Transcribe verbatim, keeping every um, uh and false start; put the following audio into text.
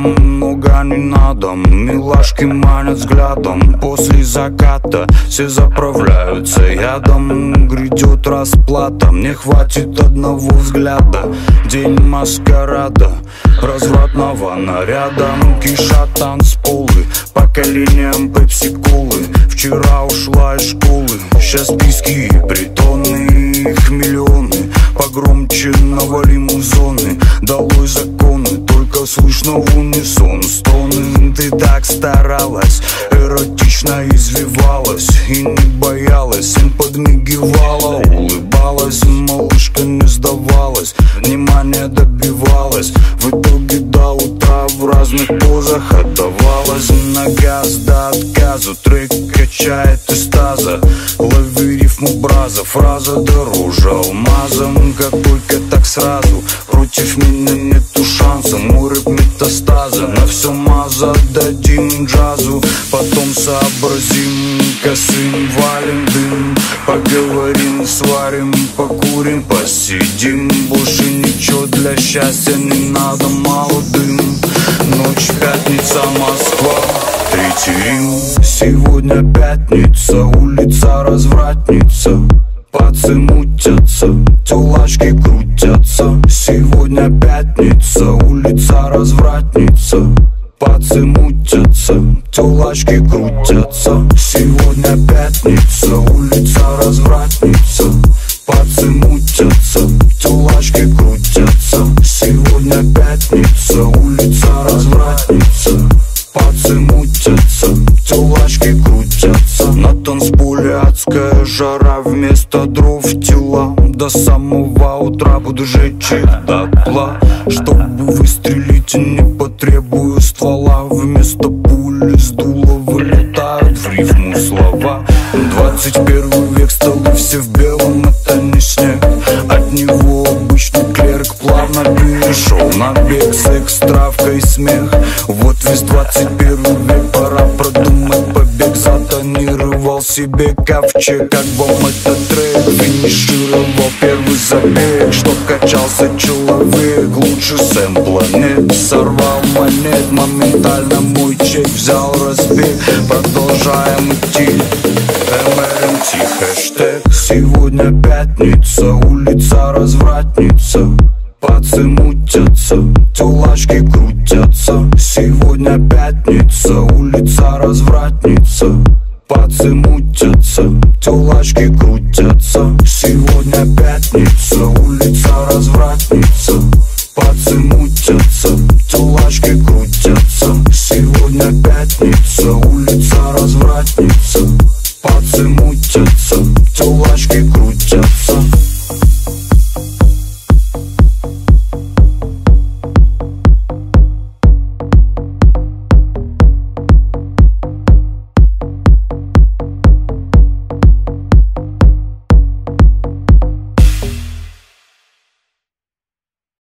много не надо, милашки манят взглядом. После заката все заправляются ядом. Грядет расплата, мне хватит одного взгляда. День маскарада, развратного наряда. Кишат танцполы, поколением пепси-колы. Вчера ушла из школы, сейчас списки и притоны. Их миллионы, погромче навалим в зоны. Долой законы, только слышно в унисон стоны. Ты так старалась, эротично извивалась и не боялась, им подмигивала, улыбалась. Малышка не сдавалась, внимание добивалась. В итоге до утра в разных позах отдавалась. На газ до отказу, трек качает из таза. Лови рифму браза, фраза дороже алмазом. Как только так сразу, против меня нету шанса. Мой рэп метастаза, на все маза отдадим джазу. Потом сообразим, косым валим дым. Поговорим, сварим, покурим, посидим. Больше ничего для счастья не надо, мало дым. Ночь, пятница, Москва, третий Рим. Сегодня пятница, улица развратница. Пацы мутятся, тёлачки крутятся. Сегодня пятница, улица развратница. Пацы мутятся, тёлачки крутятся. Сегодня пятница, улица развратница. Пацы мутятся, тёлачки крутятся. Сегодня пятница, улица развратница. Пацы мутятся, тёлачки крутятся. На танцполе адская жара, вместо дров тела. До самого утра буду жечь их дотла. Чтобы выстрелить, не потребую ствола. Вместо пули с дула вылетают в рифму слова. Двадцать первый век, столы все в белом, это не снег. От него обычный клерк плавно перешел на бег. Секс, травка и смех, вот весь двадцать первый век. Пора продумать побег, затонировал себе ковчег. Альбом это трек, финишировал первый забег. Чтоб качался человек, лучше сэмпла нет. Сорвал монет, моментально мой чек взял разбег. Продолжаем идти, эм эр эм ти хэштег. Сегодня пятница, улица развратница. Пацы мутятся, тёлачки крутятся. Сегодня пятница, улица развратница. Пацы мутятся, тёлачки крутятся. Сегодня пятница, улица развратница. Пацы мутятся, тёлачки крутятся. Сегодня пятница, улица развратница. Пацы мутятся.